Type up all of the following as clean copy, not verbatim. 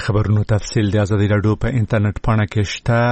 خبرونو تفصیل د ازادي رادیو په انټرنیټ پاڼه کې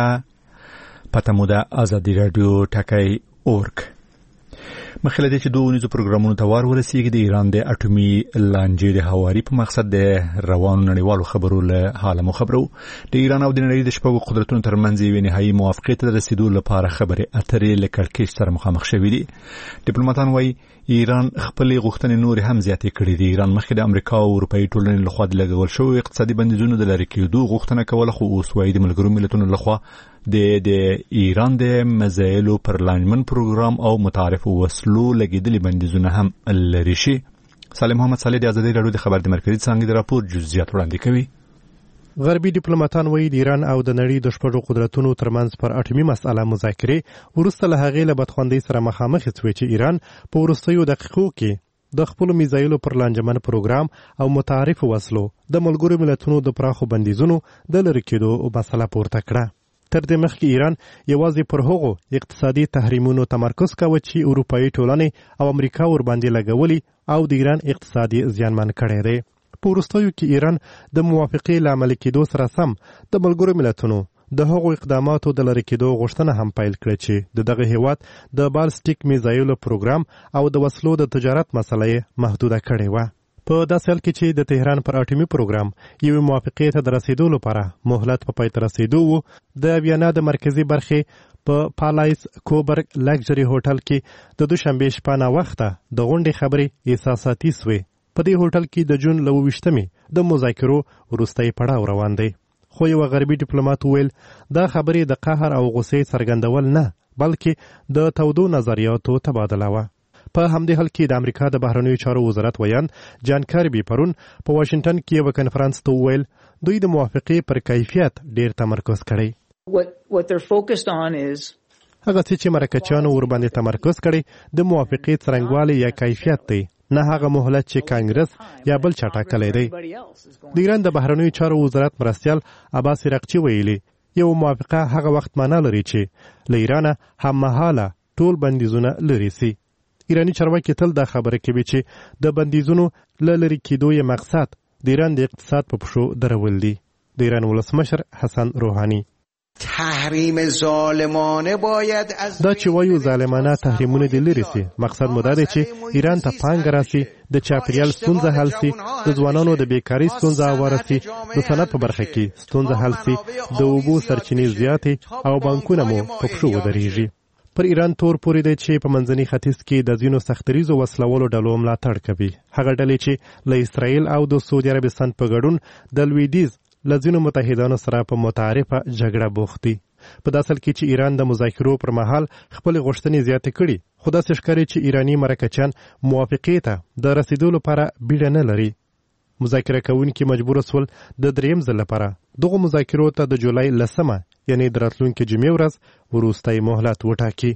شته. پته مو ده ازادي رادیو ټکی اورګ. مخکې له دې چې دوه ونیزو پروګرامونو ته وار ورسیږي، د ایران د اټومي لانجې د هواري په مقصد د روانو نړیوالو خبرو له حاله مو خبرو. د ایران او د نړۍ د شپږو قدرتونو ترمنځ یوې نهایي موافقې ته د رسیدو لپاره خبرې اترې له کړکېچ سره مخامخ شوي دي. ډیپلوماټان وایي ایران خپلې غوښتنې نورې هم زیاتې کړې دي. ایران مخکې د امریکا او اروپایي ټولنې لخوا د لګول شویو اقتصادي بندیزونو د لرې کېدو غوښتنه کوله، خو اوس وایي د ملګرو ملتونو لخوا د ایران د مزایلو پر لانجمن پروګرام او متعارف وسلو لګیدلي بندیزونه هم لري شي. سالم محمد صالح د ازادي رادیو د خبر د مرکزي څانګې د راپور جزئیات وړاندې کوي. غربي ډیپلوماټان وایي د ایران او د نړۍ د شپږو قدرتونو ترمنځ پر اټومي مسأله مذاکرې وروسته له هغې له بدخواندۍ سره مخامخ شوې چې ایران په وروستیو دقیقو کې د خپلو میزایلو پر لانجمن پروګرام او متعارف وسلو د ملګرو ملتونو د پراخو بندیزونو د لرې کېدو مسله پورته کړه. تر دې مخکې ایران یوازې پر هغو اقتصادي تحریمونو تمرکز کاوه چې اروپایي ټولنې او امریکا ورباندې لګولي او د ایران اقتصادي زیانمن کړی دی. په وروستیو کې ایران د موافقې له عملي کېدو سره سم د ملګرو ملتونو د هغو اقداماتو د لرې کېدو غوښتنه هم پیل کړه چې د دغه هیواد د بالستیک میزایلو پروګرام او د وسلو د تجارت مسله محدوده کړې وه. په داسې حال کې چې د تهران پر اټومي پروګرام یوې موافقې ته د رسیدو لپاره مهلت په پای ته رسیدو و، د ویانا د مرکزي برخې په پالایس کوبرګ لګژري هوټل کې د دوشنبه شپه ناوخته د غونډې خبرې احساساتي سوې. په دې هوټل کې د جون 28 د مذاکرو وروستی پړاو روان دی. خو یو غربي ډیپلوماټ ویل دا خبرې د قهر او غصې څرګندول نه، بلکې د تودو نظریاتو تبادله وه. په همدې حال کې د امریکا د بهرنیو چارو وزارت ویان جان کاربي پرون په واشنگټن کې یو کنفرانس ته وویل دوی د موافقې پر کیفیت ډیر تمرکز کړی. هغه څه چې مرکچیانو ورباندې تمرکز کړی د موافقې څرنګوالی یا کیفیت دی، نه هغه مهلت چې کانګرس یا بل چا ټاکلی دی. د ایران د بهرنیو چارو وزارت مرستیال عباس رقچي ویلي یو موافقه هغه وخت معنا لري چې له ایرانه هممهاله ټول بندیزونه لرې سي. ایرانی چارواکي تل دا خبره کوي چې د بندیزونو له لرې کېدو یې مقصد د ایران د اقتصاد په پښو درول دي. د ایران ولسمشر حسن روحانی تحریم ظالمانه باید از دا چې وایو ظالمانه تحریمونه دې لرې سي، مقصد مو دا دی چې ایران ته پانګه راسي، د چاپیریال ستونزه حل سي، د ځوانانو د بیکاري ستونزه هواره سي، د صنعت په برخه کې ستونزه حل سي، د اوبو سرچینې زیاتې او بانکونه مو په پښو ودرېږي. پر ایران تور پورې دی چې په منځني ختیځ کې د ځینو سختریزو وسلولو ډلو ملاتړ کوي. هغه ډلې چې له اسرائیل او د سعودي عربستان په ګډون د لویدیځ له ځینو متحدانو سره په متعارفه جګړه بوخت دي. په داسې حال کې چې ایران د مذاکرو پر مهال خپلې غوښتنې زیاتې کړي، خو داسې ښکاري چې ایراني مرکچیان موافقې ته د رسیدو لپاره بیړه نه لري. مذاکره کوونکي مجبور سول د دریم ځل لپاره دغه مذاکرو ته د جولای 10 یعنی د راتلونکي جمعې ورځ وروستی مهلت وټاکي.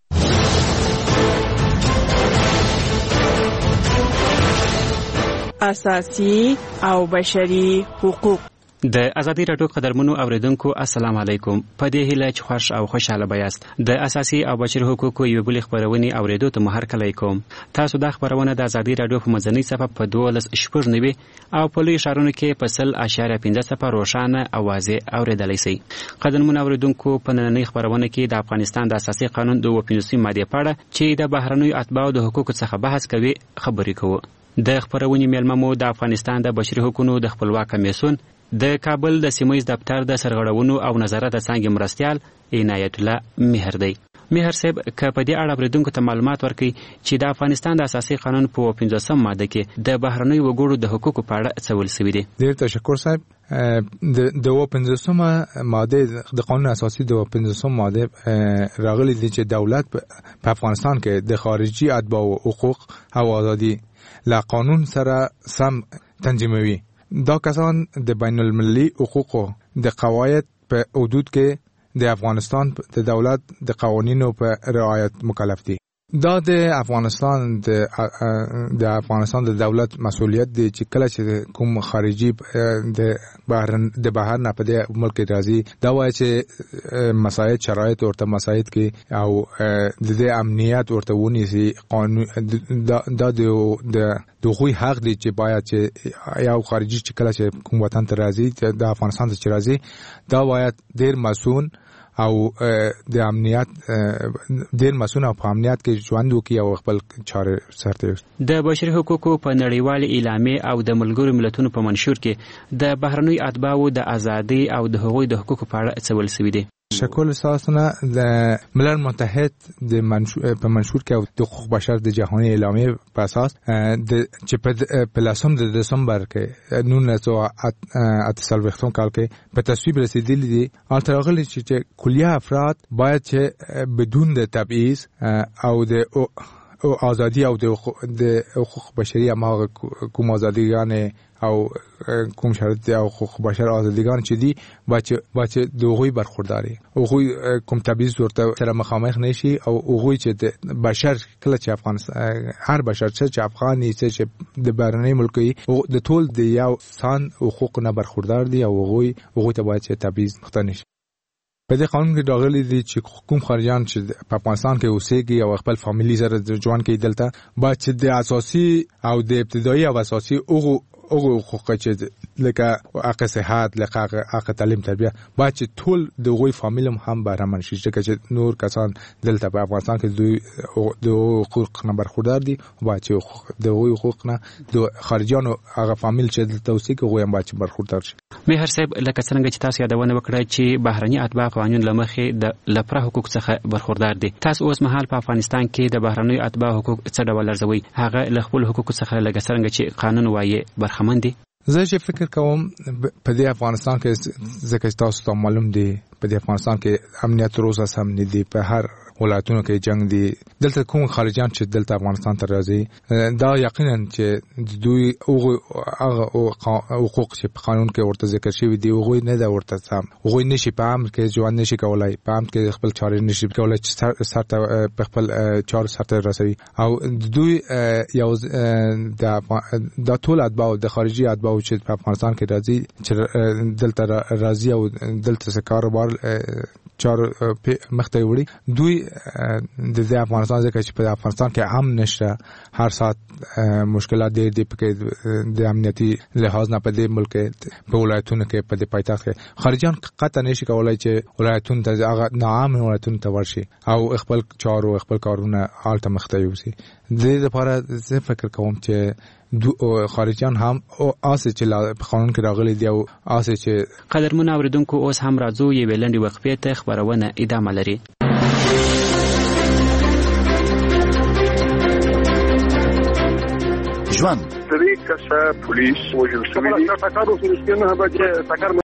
اساسي او بشري حقوق. د ازادي رادیو قدرمنو اوریدونکو السلام علیکم. په دې هیله چې خوښ او خوشاله بیاست. د اساسي او بشري حقوقو یو بل خبرونه اوریدو ته مهر کلی کوم. تاسو د خبرونه د ازادي رادیو په مزنی صفحه په 12.9 او په لوی شارونو کې په 0.15 روښانه اوازه اوریدلای شئ. قدرمنو اوریدونکو په نننۍ خبرونه کې د افغانستان د اساسي قانون د 15 ماده په اړه چې د بهرنیو اتباعو د حقوقو څخه بحث کوي خبرې کوو. د خبرونې میلمه مو د افغانستان د بشري حقوقو د خپلواک کمیسیون د کابل د سیمایي دفتر د سرغړونو او نظارت څنګه مرستيال عنایت الله مهر دی. مهر صاحب که په دې اړه بریدونکو ته معلومات ورکړي چې د افغانستان د اساسي قانون په 15 ماده کې د بهرنیو وګړو د حقوقو په اړه څه ویل شوی دی. ډیر تشکر صاحب. د 15 ماده د قانون اساسي د 15 ماده راغلي دي چې دولت په افغانستان کې د خارجي اتباع او حقوق او ازادي لا قانون سره سم تنظیموي. دا کسان د بین المللي حقوقو د قواعد په حدود کې د افغانستان د دولت د قوانینو په رعایت مکلف دي. دا د افغانستان د دولت مسؤلیت دی چې کله چې کوم خارجي د بهر نه په دې ملک راځي دا وایي چې مسایل شرایط ورته مسایل کې او د امنیت ورته ونیسي قانون دا د غوي حق دی چې باید چې یو خارجي چې کله چې کوم وطن ته راځي د افغانستان ته راځي دا باید ډیر مسؤل او د امنیت ډیر مسؤل او په امنیت کې ژوند وکړي او خپل چاره سرته. د بشري حقوقو په نړیوال اعلامیه او د ملګرو ملتونو په منشور کې د بهرنوي اتباعو د ازادي او د هغوی د حقوقو په اړه څه ویل شوي دي؟ شکل اساساً د ملل متحد په منشور کې او د حقوق بشر د جهانی اعلامیه په اساس چې په لسم د دسمبر کې 1988 کال کې په تصویب رسیدلی دي التراغلی چې کلیه افراد باید چې بدون د تبعیض او د آزادی او د حقوق بشری ما کوم آزادیان او کوم شرط او حقوق بشر آزادیان چې دي باید دوغوی برخورداري او کوم تبعیض ورته سره مخامخ نشي او هغه چې د بشر کله چې افغانستان هر بشر چې افغاني چې د بهرنی ملکي او د ټول د یو انسان حقوق نه برخوردار دي او هغه ته باید چې تبعیض مختنه شي. په دې قانون کې راغلي دي چې حکومت خارجيان چې په افغانستان کې اوسېږي او خپل فامیلی سره ژوند کوي دلته باید چې د اساسي او د ابتدایي او اساسي او حقوق چې لکه حق صحت لکه حق تعلیم تربیه باید چې ټول د غوي فامیل هم برابر شي چې نور کسان دلته په افغانستان کې د حقوق نه برخوردار دي باید چې د غوي حقوق نه د خارجيانو هغه فامیل چې دلته اوسېږي غوي هم باید برخوردار شي. مهر صاحب لکه څنګه چې تاسو یادونه وکړه چې بهرني اتباع قانون لمخې د لپاره حقوق څخه برخوردار دي تاسو اوس مهال په افغانستان کې د بهرني اتباع حقوق څه ډول ارزوي هغه له خپل حقوق څخه لکه څنګه چې قانون وايي برخمن دي؟ زه چې فکر کوم په دې افغانستان کې ځکه تاسو ته معلوم دي په دې افغانستان کې امنیت روزه سم نه دي په هر ولایتونو کې جنگ دي دلته کوم خارجيان چې دلته افغانستان ته راځي دا یقینا چې دوی هغه حقوق چې په قانون کې ورته ذکر شوی دی هغه نه دا ورته سم هغه نشي په امر کې ژوند نشي کولای په امر کې خپل چارې نشي کولای چې سرته په خپل چارې سرته رسوي او دوی یو د ټول اتباع د خارجي اتباع چې په افغانستان کې راځي چې دلته راځي او دلته څه کاروبار چار مخته وړي دوی د افغانستان ځکه چې په افغانستان کې امن نشته هر ساعت مشکلات دي په د امنیتي لحاظ نه په دې ملک په ولایتونو کې په دې پایتخت کې خارجيان قطع نشي کولای چې ولایتونو ته هغه ناام ولایتونو ته ورشي او خپل چار او خپل کارونه آلته مخته یوسي. د دې لپاره زه فکر کوم چې خارجيان هم او اسه چې په قانون کې راغلي دی او اسه چې قدرمن اوریدونکو اوس هم راځو یو لنډي وقفه ته خبرونه ادامه لري. ژوند 3 کسه پولیس وژل شوي دي.